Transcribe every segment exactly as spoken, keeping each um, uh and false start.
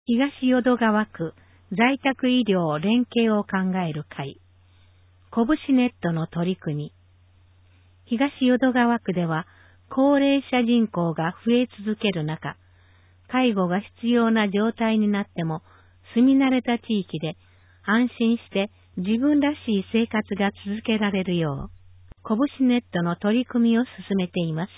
東淀川区在宅医療連携を考える会、拳ネットの取り組み。東淀川区では高齢者人口が増え続ける中、介護が必要な状態になっても住み慣れた地域で安心して自分らしい生活が続けられるよう、拳ネットの取り組みを進めています。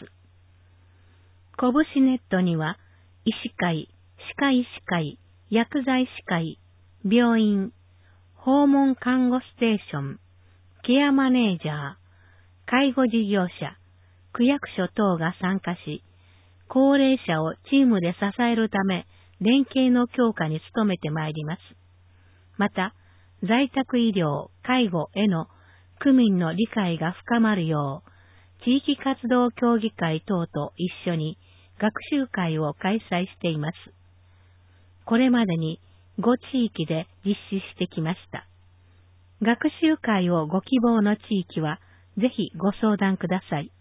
拳ネットには医師会、歯科医師会、薬剤師会、病院、訪問看護ステーション、ケアマネージャー、介護事業者、区役所等が参加し、高齢者をチームで支えるため、連携の強化に努めてまいります。また、在宅医療、介護への区民の理解が深まるよう、地域活動協議会等と一緒に学習会を開催しています。これまでにご地域で実施してきました。学習会をご希望の地域は、ぜひご相談ください。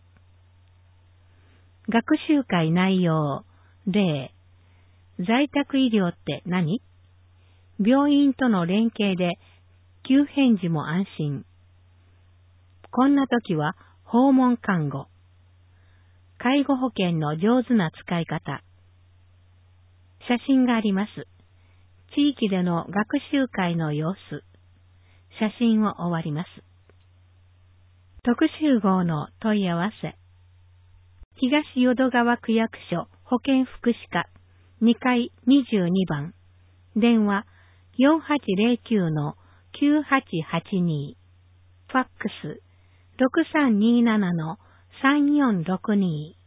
学習会内容例、在宅医療って何？病院との連携で急変時も安心。こんな時は訪問看護。介護保険の上手な使い方。写真があります。地域での学習会の様子。写真を終わります。特集号の問い合わせ。東淀川区役所保健福祉課にかいにじゅうにばん。電話 よんはちゼロきゅうのきゅうはちはちに。ファックス ろくさんにーななのさんよんろくに。